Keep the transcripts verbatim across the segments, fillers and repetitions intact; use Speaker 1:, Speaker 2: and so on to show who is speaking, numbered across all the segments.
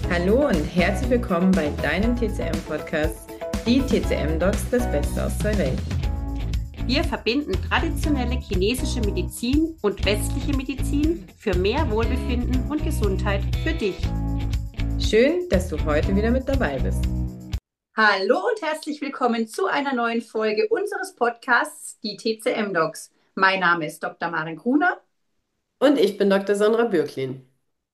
Speaker 1: Hallo und herzlich willkommen bei deinem T C M-Podcast, die T C M-Docs, das Beste aus zwei Welten.
Speaker 2: Wir verbinden traditionelle chinesische Medizin und westliche Medizin für mehr Wohlbefinden und Gesundheit für dich.
Speaker 1: Schön, dass du heute wieder mit dabei bist.
Speaker 2: Hallo und herzlich willkommen zu einer neuen Folge unseres Podcasts, die T C M-Docs. Mein Name ist Doktor Maren Gruner.
Speaker 1: Und ich bin Doktor Sandra Bürklin.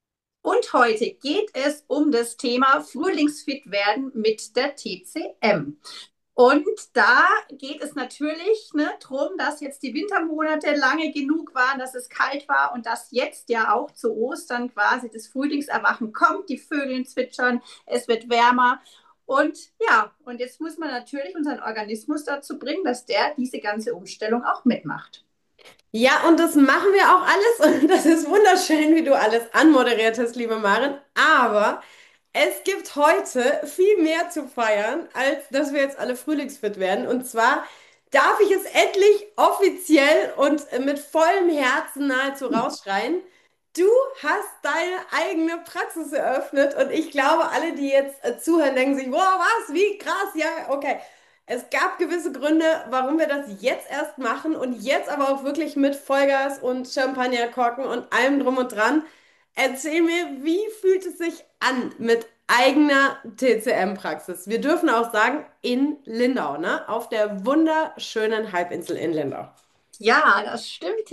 Speaker 2: Und heute geht es um das Thema Frühlingsfit werden mit der T C M. Und da geht es natürlich ne, darum, dass jetzt die Wintermonate lange genug waren, dass es kalt war und dass jetzt ja auch zu Ostern quasi das Frühlingserwachen kommt, die Vögel zwitschern, es wird wärmer. Und ja, und jetzt muss man natürlich unseren Organismus dazu bringen, dass der diese ganze Umstellung auch mitmacht.
Speaker 1: Ja, und das machen wir auch alles und das ist wunderschön, wie du alles anmoderiert hast, liebe Maren. Aber es gibt heute viel mehr zu feiern, als dass wir jetzt alle frühlingsfit werden. Und zwar darf ich es endlich offiziell und mit vollem Herzen nahezu rausschreien. Du hast deine eigene Praxis eröffnet und ich glaube, alle, die jetzt äh, zuhören, denken sich, wow, was, wie krass, ja, okay. Es gab gewisse Gründe, warum wir das jetzt erst machen und jetzt aber auch wirklich mit Vollgas und Champagnerkorken und allem drum und dran. Erzähl mir, wie fühlt es sich an mit eigener T C M-Praxis? Wir dürfen auch sagen, in Lindau, ne? Auf der wunderschönen Halbinsel in Lindau.
Speaker 2: Ja, das stimmt.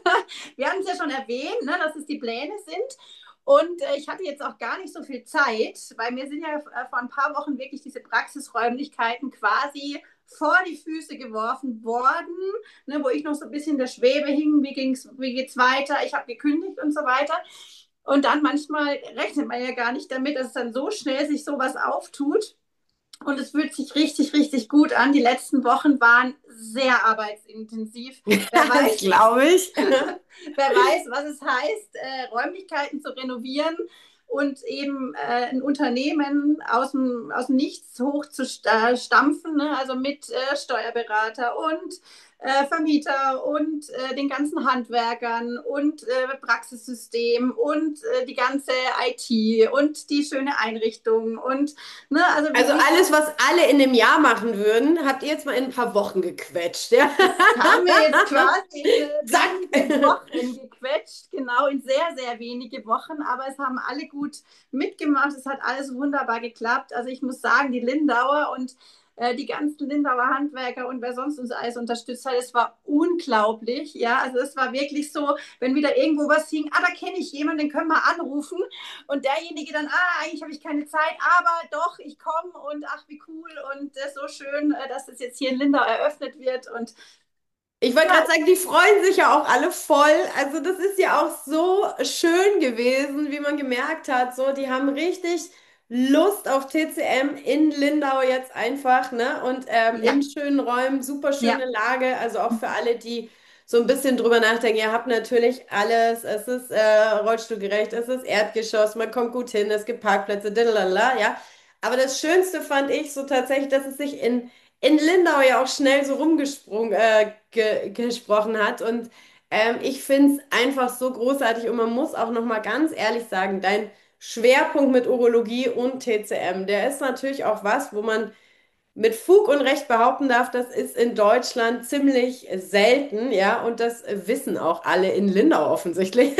Speaker 2: Wir haben es ja schon erwähnt, ne, dass es die Pläne sind. Und äh, ich hatte jetzt auch gar nicht so viel Zeit, weil mir sind ja äh, vor ein paar Wochen wirklich diese Praxisräumlichkeiten quasi vor die Füße geworfen worden, ne, wo ich noch so ein bisschen in der Schwebe hing, wie ging's, wie geht's weiter, ich habe gekündigt und so weiter. Und dann manchmal rechnet man ja gar nicht damit, dass es dann so schnell sich sowas auftut. Und es fühlt sich richtig, richtig gut an. Die letzten Wochen waren sehr arbeitsintensiv. Wer
Speaker 1: Das
Speaker 2: weiß,
Speaker 1: glaube ich.
Speaker 2: wer weiß, was es heißt, äh, Räumlichkeiten zu renovieren und eben äh, ein Unternehmen aus dem, aus dem Nichts hoch zu stampfen, ne? Also mit äh, Steuerberater und äh, Vermieter und äh, den ganzen Handwerkern und äh, Praxissystem und äh, die ganze I T und die schöne Einrichtung und ne, also
Speaker 1: Also
Speaker 2: wirklich,
Speaker 1: alles, was alle in einem Jahr machen würden, habt ihr jetzt mal in ein paar Wochen gequetscht, ja?
Speaker 2: das haben wir jetzt quasi in äh, wenige
Speaker 1: Zack!
Speaker 2: Wochen gequetscht, genau in sehr, sehr wenige Wochen, aber es haben alle gut mitgemacht, es hat alles wunderbar geklappt. Also ich muss sagen, die Lindauer und äh, die ganzen Lindauer Handwerker und wer sonst uns alles unterstützt hat, es war unglaublich, ja, also es war wirklich so, wenn wieder irgendwo was hing, ah, da kenne ich jemanden, den können wir anrufen und derjenige dann, ah, eigentlich habe ich keine Zeit, aber doch, ich komme und ach, wie cool und äh, so schön, äh, dass es jetzt hier in Lindau eröffnet wird und
Speaker 1: Ich wollte
Speaker 2: ja,
Speaker 1: gerade sagen, die freuen sich ja auch alle voll. Also das ist ja auch so schön gewesen, wie man gemerkt hat. So, die haben richtig Lust auf T C M in Lindau jetzt einfach, ne? Und ähm,
Speaker 2: ja,
Speaker 1: in schönen Räumen, super schöne
Speaker 2: ja.
Speaker 1: Lage. Also auch für alle, die so ein bisschen drüber nachdenken. Ihr habt natürlich alles. Es ist äh, rollstuhlgerecht, es ist Erdgeschoss, man kommt gut hin, es gibt Parkplätze, diddlala, ja. Aber das Schönste fand ich so tatsächlich, dass es sich in in Lindau ja auch schnell so rumgesprungen, äh, ge gesprochen hat. Und ähm, ich finde es einfach so großartig. Und man muss auch noch mal ganz ehrlich sagen, dein Schwerpunkt mit Urologie und T C M, der ist natürlich auch was, wo man mit Fug und Recht behaupten darf, das ist in Deutschland ziemlich selten, ja, und das wissen auch alle in Lindau offensichtlich.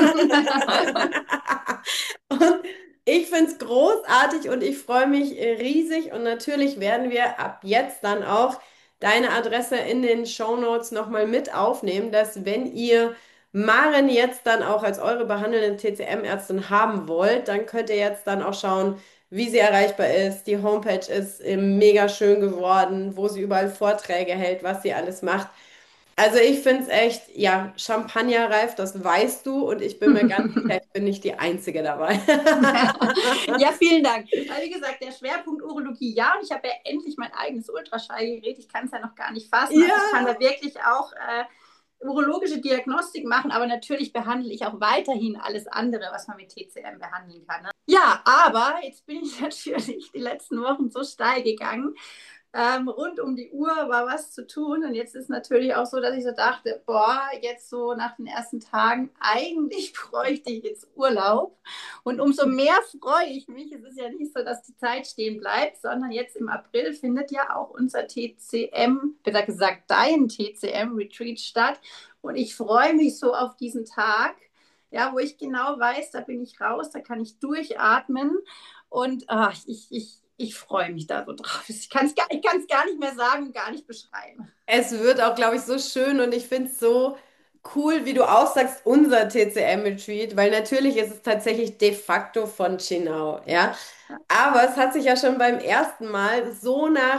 Speaker 1: Und ich finde es großartig und ich freue mich riesig und natürlich werden wir ab jetzt dann auch deine Adresse in den Shownotes nochmal mit aufnehmen, dass wenn ihr Maren jetzt dann auch als eure behandelnde T C M-Ärztin haben wollt, dann könnt ihr jetzt dann auch schauen, wie sie erreichbar ist. Die Homepage ist äh, mega schön geworden, wo sie überall Vorträge hält, was sie alles macht. Also ich finde es echt, ja, champagnerreif, das weißt du und ich bin mir ganz sicher, ich bin nicht die Einzige dabei.
Speaker 2: Ja, vielen Dank. Aber wie gesagt, der Schwerpunkt Urologie, ja, und ich habe ja endlich mein eigenes Ultraschallgerät. Ich kann es ja noch gar nicht fassen. Also ich kann
Speaker 1: Ja,
Speaker 2: da wirklich auch äh, urologische Diagnostik machen, aber natürlich behandle ich auch weiterhin alles andere, was man mit T C M behandeln kann. Ne? Ja, aber jetzt bin ich natürlich die letzten Wochen so steil gegangen, Ähm, rund um die Uhr war was zu tun. Und jetzt ist natürlich auch so, dass ich so dachte, boah, jetzt so nach den ersten Tagen, eigentlich bräuchte ich jetzt Urlaub. Und umso mehr freue ich mich. Es ist ja nicht so, dass die Zeit stehen bleibt, sondern jetzt im April findet ja auch unser T C M, besser gesagt dein T C M-Retreat statt. Und ich freue mich so auf diesen Tag, ja, wo ich genau weiß, da bin ich raus, da kann ich durchatmen. Und ach, ich, ich, ich freue mich da so drauf. Ich kann es gar, ich kann's gar nicht mehr sagen und gar nicht beschreiben.
Speaker 1: Es wird auch, glaube ich, so schön und ich finde es so cool, wie du auch sagst, unser T C M-Retreat, weil natürlich ist es tatsächlich de facto von Chinao, ja. Aber es hat sich ja schon beim ersten Mal so nach,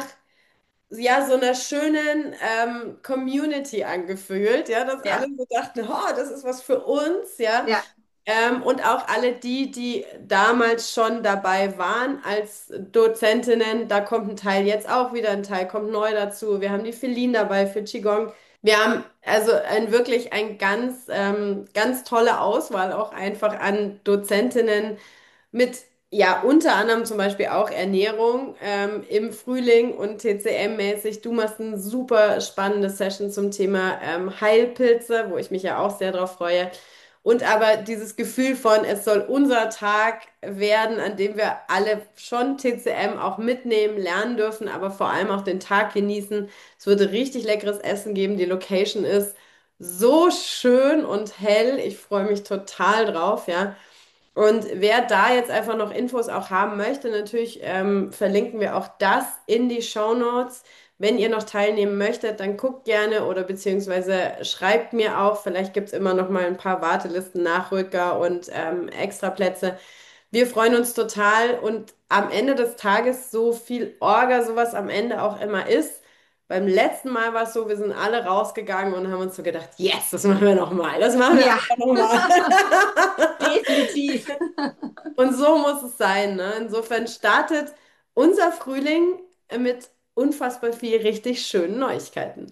Speaker 1: ja, so einer schönen ähm, Community angefühlt, ja, dass alle
Speaker 2: Ja,
Speaker 1: so dachten, oh, das ist was für uns, ja.
Speaker 2: ja,
Speaker 1: Ähm, und auch alle die, die damals schon dabei waren als Dozentinnen, da kommt ein Teil jetzt auch wieder, ein Teil kommt neu dazu. Wir haben die Feline dabei für Qigong. Wir haben also ein, wirklich ein ganz, ähm, ganz tolle Auswahl auch einfach an Dozentinnen mit, ja, unter anderem zum Beispiel auch Ernährung ähm, im Frühling und T C M-mäßig. Du machst eine super spannende Session zum Thema ähm, Heilpilze, wo ich mich ja auch sehr drauf freue. Und aber dieses Gefühl von, es soll unser Tag werden, an dem wir alle schon T C M auch mitnehmen, lernen dürfen, aber vor allem auch den Tag genießen. Es wird richtig leckeres Essen geben. Die Location ist so schön und hell. Ich freue mich total drauf, ja. Und wer da jetzt einfach noch Infos auch haben möchte, natürlich ähm, verlinken wir auch das in die Show Notes. Wenn ihr noch teilnehmen möchtet, dann guckt gerne oder beziehungsweise schreibt mir auch. Vielleicht gibt es immer noch mal ein paar Wartelisten, Nachrücker und ähm, Extraplätze. Wir freuen uns total und am Ende des Tages, so viel Orga sowas am Ende auch immer ist. Beim letzten Mal war es so, wir sind alle rausgegangen und haben uns so gedacht, yes, das machen wir noch mal. Das machen wir
Speaker 2: ja,
Speaker 1: einfach noch mal.
Speaker 2: definitiv.
Speaker 1: Und so muss es sein, ne? Insofern startet unser Frühling mit unfassbar viel richtig schönen Neuigkeiten.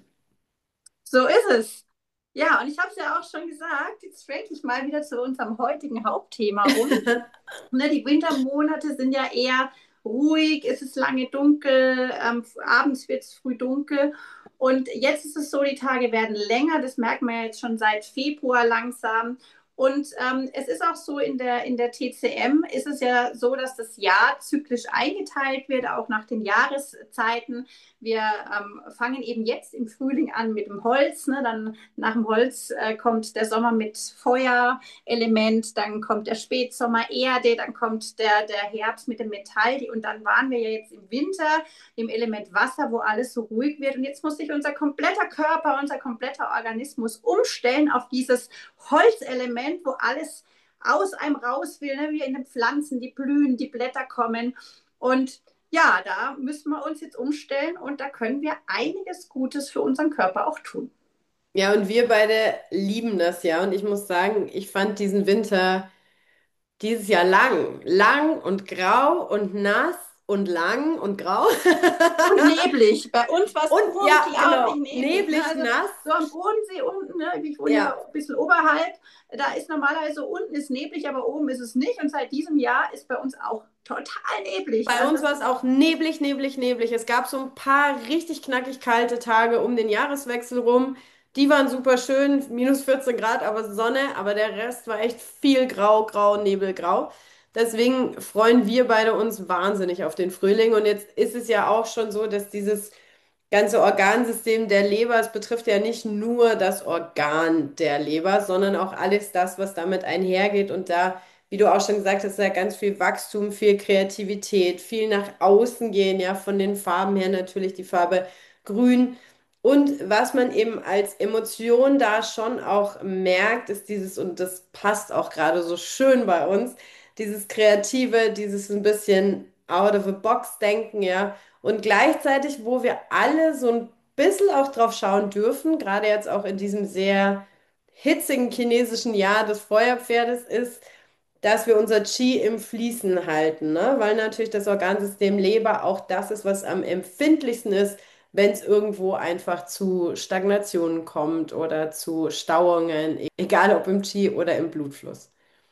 Speaker 2: So ist es. Ja, und ich habe es ja auch schon gesagt, jetzt schwenke ich mal wieder zu unserem heutigen Hauptthema um. Ne, die Wintermonate sind ja eher ruhig, es ist lange dunkel, ähm, abends wird es früh dunkel. Und jetzt ist es so, die Tage werden länger, das merkt man ja jetzt schon seit Februar langsam. Und ähm, es ist auch so, in der, in der T C M ist es ja so, dass das Jahr zyklisch eingeteilt wird, auch nach den Jahreszeiten. Wir ähm, fangen eben jetzt im Frühling an mit dem Holz, ne? Dann nach dem Holz äh, kommt der Sommer mit Feuer. Element, dann kommt der Spätsommer Erde, dann kommt der, der Herbst mit dem Metall und dann waren wir ja jetzt im Winter im Element Wasser, wo alles so ruhig wird und jetzt muss sich unser kompletter Körper, unser kompletter Organismus umstellen auf dieses Holzelement, wo alles aus einem raus will, ne? Wie in den Pflanzen, die blühen, die Blätter kommen und ja, da müssen wir uns jetzt umstellen und da können wir einiges Gutes für unseren Körper auch tun.
Speaker 1: Ja, und wir beide lieben das ja. Und ich muss sagen, ich fand diesen Winter dieses Jahr lang. Lang und grau und nass und lang und grau.
Speaker 2: Und neblig. Bei uns war es
Speaker 1: Und ja,
Speaker 2: unglaublich
Speaker 1: genau,
Speaker 2: neblig. Ne?
Speaker 1: neblig,
Speaker 2: Also
Speaker 1: nass.
Speaker 2: so am Bodensee unten, ne? Ich wohne ja
Speaker 1: Ja.
Speaker 2: ein bisschen oberhalb, da ist normalerweise unten ist neblig, aber oben ist es nicht. Und seit diesem Jahr ist bei uns auch total neblig.
Speaker 1: Bei
Speaker 2: Also
Speaker 1: uns
Speaker 2: das
Speaker 1: war es auch neblig, neblig, neblig. Es gab so ein paar richtig knackig kalte Tage um den Jahreswechsel rum. Die waren super schön, minus vierzehn Grad, aber Sonne, aber der Rest war echt viel grau, grau, nebelgrau. Deswegen freuen wir beide uns wahnsinnig auf den Frühling. Und jetzt ist es ja auch schon so, dass dieses ganze Organsystem der Leber, es betrifft ja nicht nur das Organ der Leber, sondern auch alles das, was damit einhergeht. Und da, wie du auch schon gesagt hast, ist ja ganz viel Wachstum, viel Kreativität, viel nach außen gehen, ja, von den Farben her natürlich die Farbe Grün. Und was man eben als Emotion da schon auch merkt, ist dieses, und das passt auch gerade so schön bei uns, dieses Kreative, dieses ein bisschen out of the box denken, ja. Und gleichzeitig, wo wir alle so ein bisschen auch drauf schauen dürfen, gerade jetzt auch in diesem sehr hitzigen chinesischen Jahr des Feuerpferdes, ist, dass wir unser Qi im Fließen halten, ne? Weil natürlich das Organsystem Leber auch das ist, was am empfindlichsten ist, wenn es irgendwo einfach zu Stagnationen kommt oder zu Stauungen, egal ob im Qi oder im Blutfluss.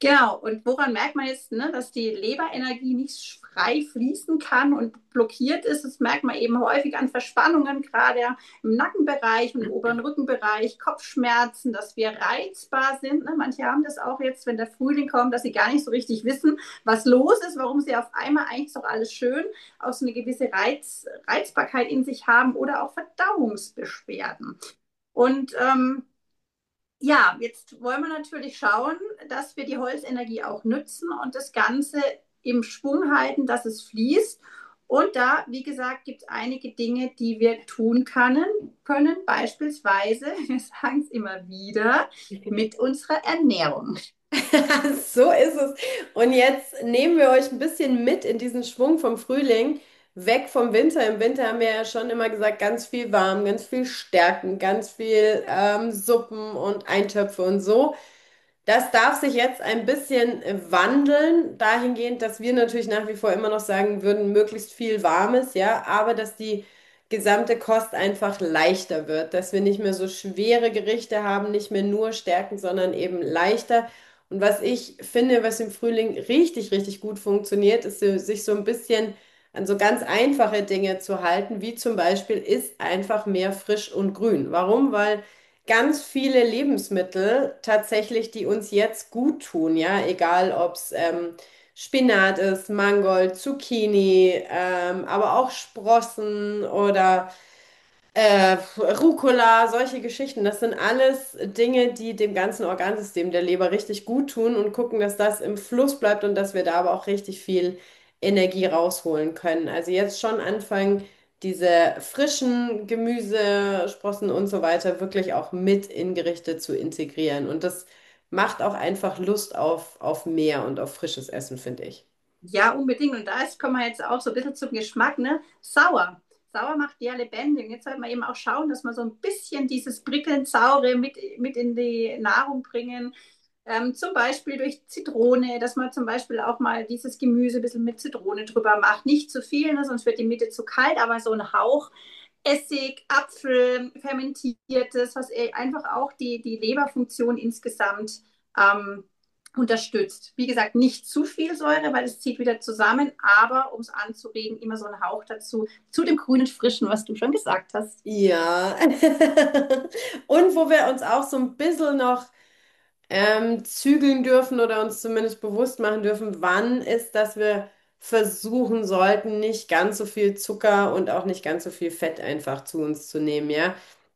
Speaker 2: Genau, und woran merkt man jetzt, ne, dass die Leberenergie nicht frei fließen kann und blockiert ist? Das merkt man eben häufig an Verspannungen, gerade im Nackenbereich und im oberen Rückenbereich, Kopfschmerzen, dass wir reizbar sind. Ne? Manche haben das auch jetzt, wenn der Frühling kommt, dass sie gar nicht so richtig wissen, was los ist, warum sie auf einmal eigentlich ist doch alles schön, auch so eine gewisse Reiz, Reizbarkeit in sich haben oder auch Verdauungsbeschwerden. Und ähm, ja, jetzt wollen wir natürlich schauen, dass wir die Holzenergie auch nutzen und das Ganze im Schwung halten, dass es fließt. Und da, wie gesagt, gibt es einige Dinge, die wir tun können, können. Beispielsweise, wir sagen es immer wieder, mit unserer Ernährung.
Speaker 1: So ist es. Und jetzt nehmen wir euch ein bisschen mit in diesen Schwung vom Frühling, weg vom Winter. Im Winter haben wir ja schon immer gesagt, ganz viel warm, ganz viel Stärken, ganz viel ähm, Suppen und Eintöpfe und so. Das darf sich jetzt ein bisschen äh, wandeln, dahingehend, dass wir natürlich nach wie vor immer noch sagen würden, möglichst viel Warmes, ja, aber dass die gesamte Kost einfach leichter wird, dass wir nicht mehr so schwere Gerichte haben, nicht mehr nur Stärken, sondern eben leichter. Und was ich finde, was im Frühling richtig, richtig gut funktioniert, ist, so- sich so ein bisschen an so ganz einfache Dinge zu halten, wie zum Beispiel ist einfach mehr frisch und grün. Warum? Weil ganz viele Lebensmittel tatsächlich, die uns jetzt gut tun, ja, egal ob es ähm, Spinat ist, Mangold, Zucchini, ähm, aber auch Sprossen oder äh, Rucola, solche Geschichten. Das sind alles Dinge, die dem ganzen Organsystem der Leber richtig gut tun und gucken, dass das im Fluss bleibt und dass wir da aber auch richtig viel Energie rausholen können. Also jetzt schon anfangen, diese frischen Gemüse, Sprossen und so weiter wirklich auch mit in Gerichte zu integrieren. Und das macht auch einfach Lust auf, auf mehr und auf frisches Essen, finde ich.
Speaker 2: Ja, unbedingt. Und da ist, kommen wir jetzt auch so ein bisschen zum Geschmack, ne? Sauer. Sauer macht ja lebendig. Jetzt sollte man eben auch schauen, dass man so ein bisschen dieses prickelnd Saure mit, mit in die Nahrung bringen. Ähm, zum Beispiel durch Zitrone, dass man zum Beispiel auch mal dieses Gemüse ein bisschen mit Zitrone drüber macht. Nicht zu viel, ne, sonst wird die Mitte zu kalt, aber so ein Hauch Essig, Apfel, fermentiertes, was einfach auch die, die Leberfunktion insgesamt ähm, unterstützt. Wie gesagt, nicht zu viel Säure, weil es zieht wieder zusammen, aber um es anzuregen, immer so ein Hauch dazu, zu dem grünen Frischen, was du schon gesagt hast.
Speaker 1: Ja. Und wo wir uns auch so ein bisschen noch ähm, zügeln dürfen oder uns zumindest bewusst machen dürfen, wann ist, dass wir versuchen sollten, nicht ganz so viel Zucker und auch nicht ganz so viel Fett einfach zu uns zu nehmen, ja.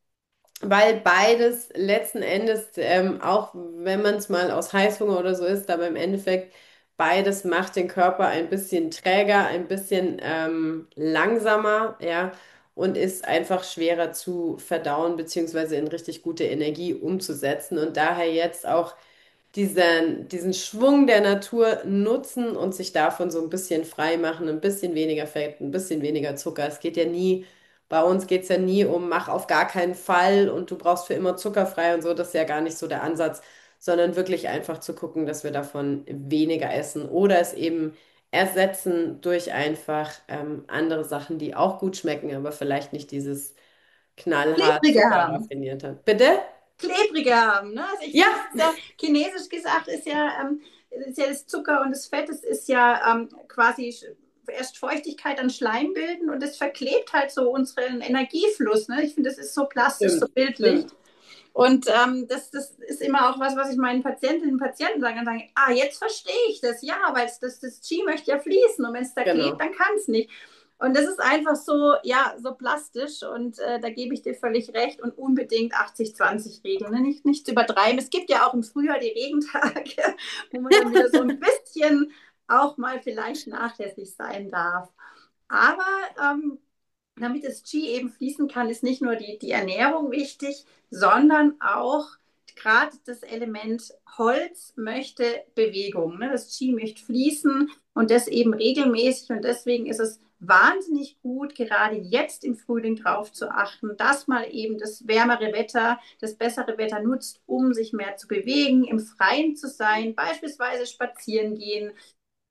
Speaker 1: Weil beides letzten Endes, ähm, auch wenn man es mal aus Heißhunger oder so isst, aber im Endeffekt beides macht den Körper ein bisschen träger, ein bisschen ähm, langsamer, ja, und ist einfach schwerer zu verdauen, beziehungsweise in richtig gute Energie umzusetzen. Und daher jetzt auch diesen, diesen Schwung der Natur nutzen und sich davon so ein bisschen frei machen, ein bisschen weniger Fett, ein bisschen weniger Zucker. Es geht ja nie, bei uns geht es ja nie um, mach auf gar keinen Fall und du brauchst für immer zuckerfrei und so, das ist ja gar nicht so der Ansatz, sondern wirklich einfach zu gucken, dass wir davon weniger essen oder es eben ersetzen durch einfach ähm, andere Sachen, die auch gut schmecken, aber vielleicht nicht dieses knallhart
Speaker 2: Klebrige haben.
Speaker 1: zuckerraffinierte. Bitte?
Speaker 2: Klebrige haben. Ne? Also ich
Speaker 1: Ja,
Speaker 2: finde, es ist ja, chinesisch gesagt, ist ja, ähm, ist ja das Zucker und das Fett, das ist ja ähm, quasi erst Feuchtigkeit an Schleim bilden und das verklebt halt so unseren Energiefluss. Ne? Ich finde, das ist so plastisch, so
Speaker 1: stimmt,
Speaker 2: bildlich.
Speaker 1: stimmt.
Speaker 2: Und ähm, das, das ist immer auch was, was ich meinen Patientinnen und Patienten sage. Dann sagen, ah, jetzt verstehe ich das. Ja, weil das, das Qi möchte ja fließen und wenn es da klebt,
Speaker 1: Genau.
Speaker 2: dann kann es nicht. Und das ist einfach so, ja, so plastisch und äh, da gebe ich dir völlig recht und unbedingt achtzig zwanzig Regeln, ne? Nicht, nicht zu übertreiben. Es gibt ja auch im Frühjahr die Regentage, wo man dann wieder so ein bisschen auch mal vielleicht nachlässig sein darf. Aber ähm, damit das Qi eben fließen kann, ist nicht nur die, die Ernährung wichtig, sondern auch gerade das Element Holz möchte Bewegung. Ne? Das Qi möchte fließen und das eben regelmäßig. Und deswegen ist es wahnsinnig gut, gerade jetzt im Frühling darauf zu achten, dass man eben das wärmere Wetter, das bessere Wetter nutzt, um sich mehr zu bewegen, im Freien zu sein, beispielsweise spazieren gehen,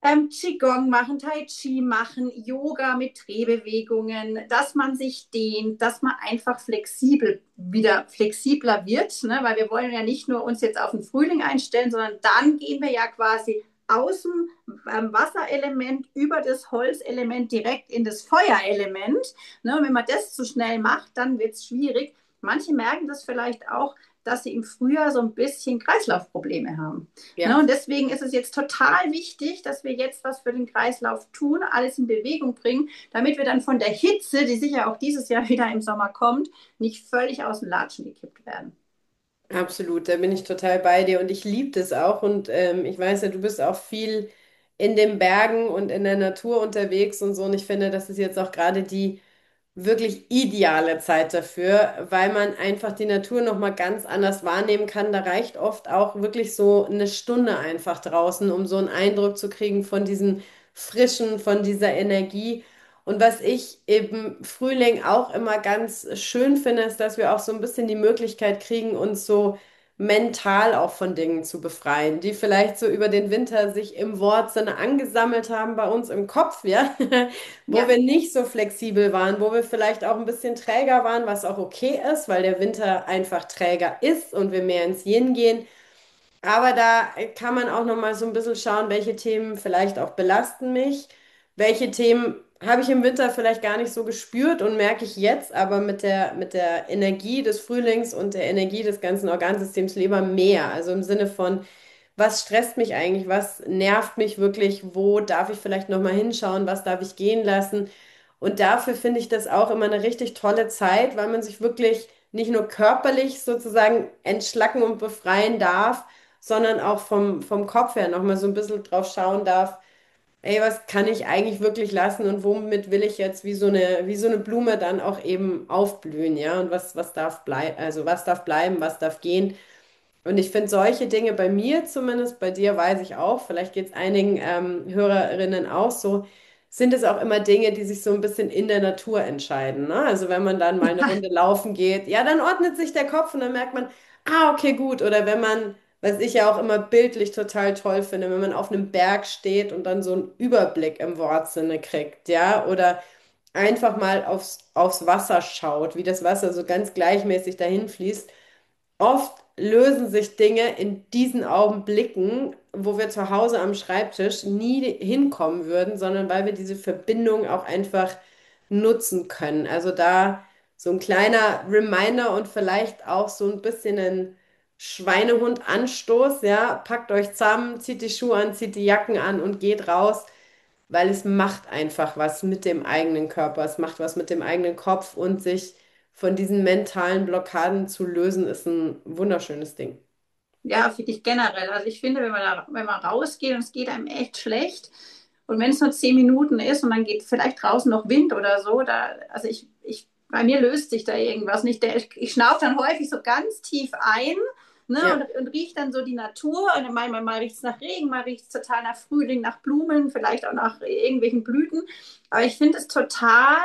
Speaker 2: ähm, Qigong machen, Tai Chi machen, Yoga mit Drehbewegungen, dass man sich dehnt, dass man einfach flexibel wieder flexibler wird, ne? Weil wir wollen ja nicht nur uns jetzt auf den Frühling einstellen, sondern dann gehen wir ja quasi aus dem ähm, Wasserelement über das Holzelement direkt in das Feuerelement. Ne? Und wenn man das zu schnell macht, dann wird es schwierig. Manche merken das vielleicht auch, dass sie im Frühjahr so ein bisschen Kreislaufprobleme haben. Ne?
Speaker 1: Ja.
Speaker 2: Und deswegen ist es jetzt total wichtig, dass wir jetzt was für den Kreislauf tun, alles in Bewegung bringen, damit wir dann von der Hitze, die sicher auch dieses Jahr wieder im Sommer kommt, nicht völlig aus den Latschen gekippt werden.
Speaker 1: Absolut, da bin ich total bei dir und ich liebe das auch und ähm, ich weiß ja, du bist auch viel in den Bergen und in der Natur unterwegs und so und ich finde, das ist jetzt auch gerade die wirklich ideale Zeit dafür, weil man einfach die Natur noch mal ganz anders wahrnehmen kann. Da reicht oft auch wirklich so eine Stunde einfach draußen, um so einen Eindruck zu kriegen von diesem Frischen, von dieser Energie. Und was ich im Frühling auch immer ganz schön finde, ist, dass wir auch so ein bisschen die Möglichkeit kriegen, uns so mental auch von Dingen zu befreien, die vielleicht so über den Winter sich im Wortsinne angesammelt haben bei uns im Kopf, ja. Wo
Speaker 2: Ja,
Speaker 1: wir nicht so flexibel waren, wo wir vielleicht auch ein bisschen träger waren, was auch okay ist, weil der Winter einfach träger ist und wir mehr ins Yin gehen. Aber da kann man auch noch mal so ein bisschen schauen, welche Themen vielleicht auch belasten mich, welche Themen habe ich im Winter vielleicht gar nicht so gespürt und merke ich jetzt, aber mit der, mit der Energie des Frühlings und der Energie des ganzen Organsystems lieber mehr. Also im Sinne von, was stresst mich eigentlich, was nervt mich wirklich, wo darf ich vielleicht noch mal hinschauen, was darf ich gehen lassen. Und dafür finde ich das auch immer eine richtig tolle Zeit, weil man sich wirklich nicht nur körperlich sozusagen entschlacken und befreien darf, sondern auch vom, vom Kopf her noch mal so ein bisschen drauf schauen darf, ey, was kann ich eigentlich wirklich lassen und womit will ich jetzt wie so eine, wie so eine Blume dann auch eben aufblühen, ja? Und was, was darf bleiben, also was darf bleiben, was darf gehen. Und ich finde solche Dinge bei mir zumindest, bei dir weiß ich auch, vielleicht geht es einigen ähm, Hörerinnen auch so, sind es auch immer Dinge, die sich so ein bisschen in der Natur entscheiden. Ne? Also wenn man dann mal eine Runde laufen geht, ja, dann ordnet sich der Kopf und dann merkt man, ah, okay, gut. Oder wenn man, was ich ja auch immer bildlich total toll finde, wenn man auf einem Berg steht und dann so einen Überblick im Wortsinne kriegt, ja, oder einfach mal aufs, aufs Wasser schaut, wie das Wasser so ganz gleichmäßig dahin fließt. Oft lösen sich Dinge in diesen Augenblicken, wo wir zu Hause am Schreibtisch nie hinkommen würden, sondern weil wir diese Verbindung auch einfach nutzen können. Also da so ein kleiner Reminder und vielleicht auch so ein bisschen ein Schweinehund-Anstoß, ja, packt euch zusammen, zieht die Schuhe an, zieht die Jacken an und geht raus, weil es macht einfach was mit dem eigenen Körper, es macht was mit dem eigenen Kopf und sich von diesen mentalen Blockaden zu lösen, ist ein wunderschönes Ding.
Speaker 2: ja, finde ich generell. Also ich finde, wenn man da, wenn man rausgeht und es geht einem echt schlecht und wenn es nur zehn Minuten ist und dann geht vielleicht draußen noch Wind oder so, da, also ich, ich, bei mir löst sich da irgendwas nicht. Der, ich, ich schnaufe dann häufig so ganz tief ein. Ne, und,
Speaker 1: Ja,
Speaker 2: und riecht dann so die Natur. Und manchmal mal riecht es nach Regen, mal riecht es total nach Frühling, nach Blumen, vielleicht auch nach irgendwelchen Blüten. Aber ich finde es total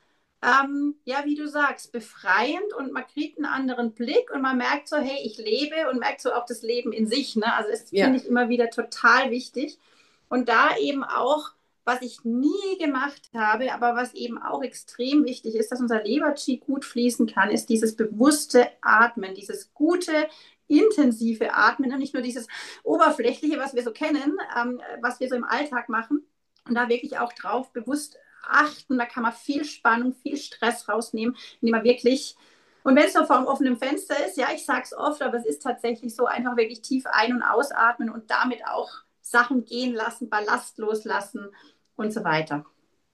Speaker 2: ähm, ja, wie du sagst, befreiend und man kriegt einen anderen Blick und man merkt so, hey, ich lebe und merkt so auch das Leben in sich. Ne? Also das finde
Speaker 1: ja,
Speaker 2: ich immer wieder total wichtig. Und da eben auch, was ich nie gemacht habe, aber was eben auch extrem wichtig ist, dass unser Leber-Qi gut fließen kann, ist dieses bewusste Atmen, dieses gute, intensive Atmen und nicht nur dieses oberflächliche, was wir so kennen, ähm, was wir so im Alltag machen. Und da wirklich auch drauf bewusst achten. Da kann man viel Spannung, viel Stress rausnehmen, indem man wirklich, und wenn es nur vor einem offenen Fenster ist, ja, ich sage es oft, aber es ist tatsächlich so, einfach wirklich tief ein- und ausatmen und damit auch Sachen gehen lassen, Ballast loslassen und so weiter.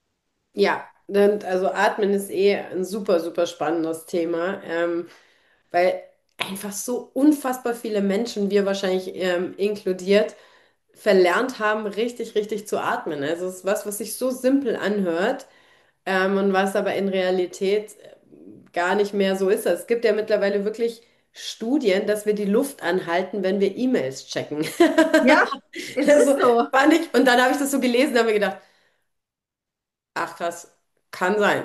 Speaker 1: ja. Und also Atmen ist eh ein super, super spannendes Thema, ähm, weil einfach so unfassbar viele Menschen, wir wahrscheinlich ähm, inkludiert, verlernt haben, richtig, richtig zu atmen. Also es ist was, was sich so simpel anhört, ähm, und was aber in Realität äh, gar nicht mehr so ist. Es gibt ja mittlerweile wirklich Studien, dass wir die Luft anhalten, wenn wir E-Mails checken.
Speaker 2: Ja, es
Speaker 1: Also
Speaker 2: ist so.
Speaker 1: fand ich, und dann habe ich das so gelesen, habe mir gedacht, ach krass, kann sein.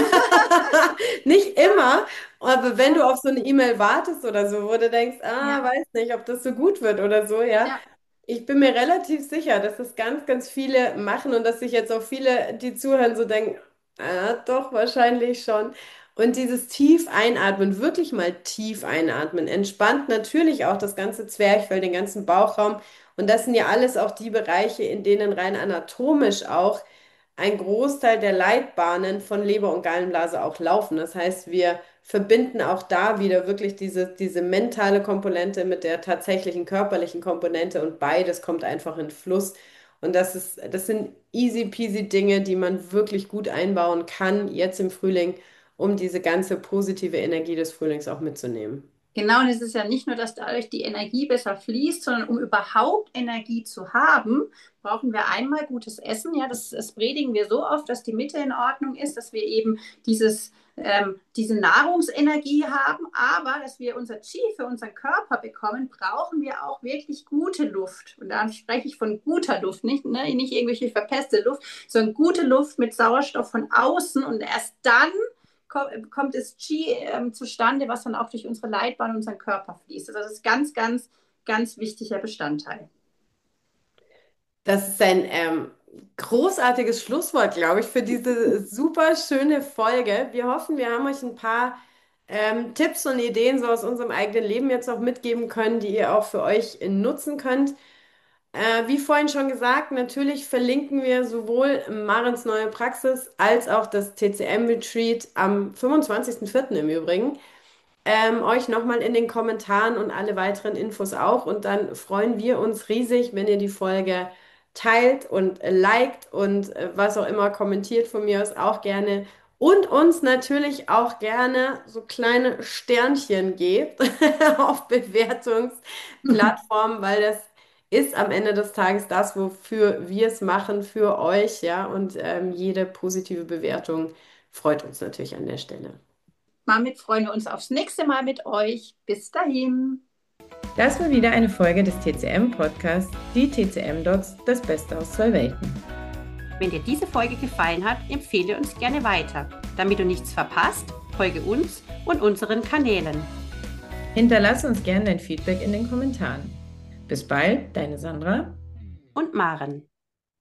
Speaker 1: Nicht immer, aber wenn du
Speaker 2: Ja,
Speaker 1: auf so eine E-Mail wartest oder so, wo du denkst, ah,
Speaker 2: ja,
Speaker 1: weiß nicht, ob das so gut wird oder so, ja,
Speaker 2: ja.
Speaker 1: Ich bin mir relativ sicher, dass das ganz, ganz viele machen und dass sich jetzt auch viele, die zuhören, so denken, ah, doch, wahrscheinlich schon. Und dieses tief einatmen, wirklich mal tief einatmen, entspannt natürlich auch das ganze Zwerchfell, den ganzen Bauchraum. Und das sind ja alles auch die Bereiche, in denen rein anatomisch auch ein Großteil der Leitbahnen von Leber und Gallenblase auch laufen. Das heißt, wir verbinden auch da wieder wirklich diese, diese mentale Komponente mit der tatsächlichen körperlichen Komponente und beides kommt einfach in Fluss. Und das ist, das sind easy peasy Dinge, die man wirklich gut einbauen kann, jetzt im Frühling, um diese ganze positive Energie des Frühlings auch mitzunehmen.
Speaker 2: Genau, und es ist ja nicht nur, dass dadurch die Energie besser fließt, sondern um überhaupt Energie zu haben, brauchen wir einmal gutes Essen. Ja, das, das predigen wir so oft, dass die Mitte in Ordnung ist, dass wir eben dieses, ähm, diese Nahrungsenergie haben, aber dass wir unser Qi für unseren Körper bekommen, brauchen wir auch wirklich gute Luft. Und da spreche ich von guter Luft, nicht, ne, nicht irgendwelche verpestete Luft, sondern gute Luft mit Sauerstoff von außen und erst dann kommt es Qi ähm, zustande, was dann auch durch unsere Leitbahn und unseren Körper fließt. Also das ist ganz, ganz, ganz wichtiger Bestandteil.
Speaker 1: Das ist ein ähm, großartiges Schlusswort, glaube ich, für diese super schöne Folge. Wir hoffen, wir haben euch ein paar ähm, Tipps und Ideen so aus unserem eigenen Leben jetzt auch mitgeben können, die ihr auch für euch nutzen könnt. Äh, wie vorhin schon gesagt, natürlich verlinken wir sowohl Marens neue Praxis als auch das T C M-Retreat am fünfundzwanzigsten vierten im Übrigen ähm, euch nochmal in den Kommentaren und alle weiteren Infos auch. Und dann freuen wir uns riesig, wenn ihr die Folge teilt und äh, liked und äh, was auch immer kommentiert von mir aus auch gerne. Und uns natürlich auch gerne so kleine Sternchen gebt auf Bewertungsplattformen, weil das ist am Ende des Tages das, wofür wir es machen, für euch, ja. Und ähm, jede positive Bewertung freut uns natürlich an der Stelle.
Speaker 2: Damit freuen wir uns aufs nächste Mal mit euch. Bis dahin.
Speaker 1: Das war wieder eine Folge des T C M-Podcasts, die T C M-Docs, das Beste aus zwei Welten.
Speaker 3: Wenn dir diese Folge gefallen hat, empfehle uns gerne weiter. Damit du nichts verpasst, folge uns und unseren Kanälen.
Speaker 1: Hinterlasse uns gerne dein Feedback in den Kommentaren. Bis bald, deine Sandra
Speaker 3: Und Maren.